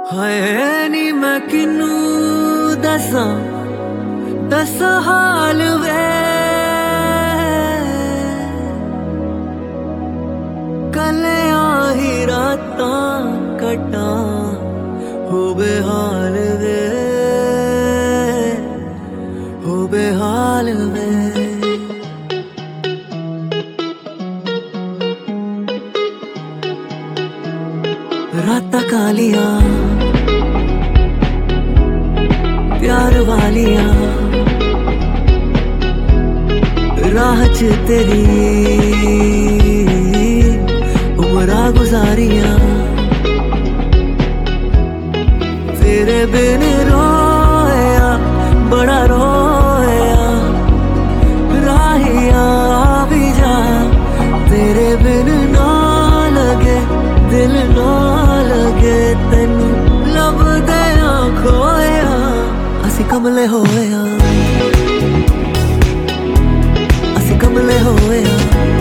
हाय नी मैं किनू दस हाल वे कलिया ही रातां कटा हो बेहाल वे हो बेहाल वे। रातां कालियां प्यार वालियां राह च तेरी उमरा गुजारियां तेरे बिन रोया बड़ा रोया राहिया भी जा तेरे बिन ना लगे दिल ना लगे तेनू लभदे खोया असी कमले होया असी कमले होया।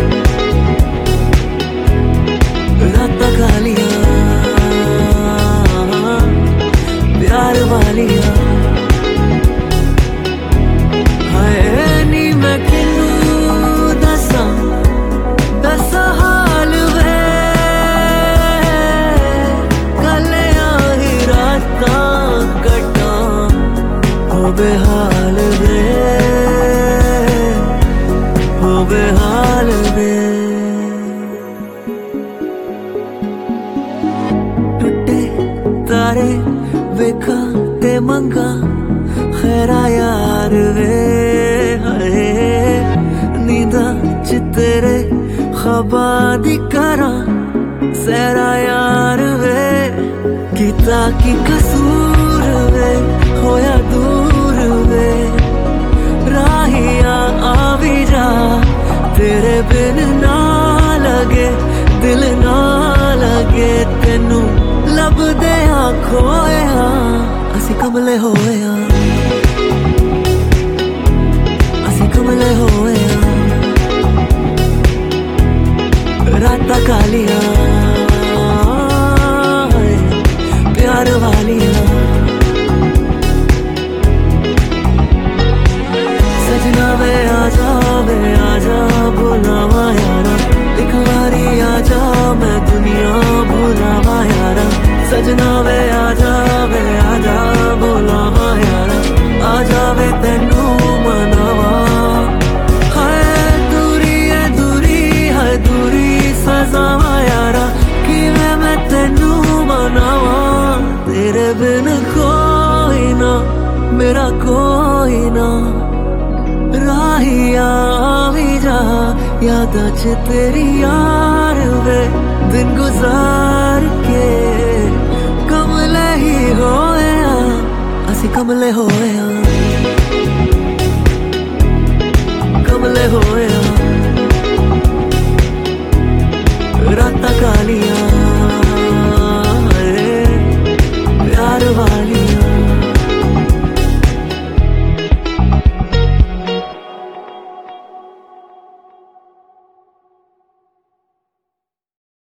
रातां कालियां प्यार वालियां हाय नी मैं किनू दस हाल वे कलिया ही रातां कटा हो बेहाल वे हो बेहाल वे। टुटे तारे वेखा ते मंगा खैरा यार वे हाय नींदा च तेरे ख्वाबा दी करा सहरा यार वे कीता की कसूर वे होया दूर वे राहिया आ भी जा तेरे बिन ना लगे दिल ना लगे तेनू लभदे खोया असी कमले होया असी कमले होया। रातां कालियां प्यार वालियां सजना वे आजा बुलावा यारा एक बारी आजा मैं दुनिया भुलावा यारा सजना वे आजा बुलावा यारा आजा वे तेनू मनावा हाय दूरी है दूरी सजावा यारा कि मैं तेनू मनावा तेरे बिन कोई ना मेरा कोई ना राहिया भी जा याद च तेरी यार वे दिन गुजार के कमले ही होया असी कमले होया।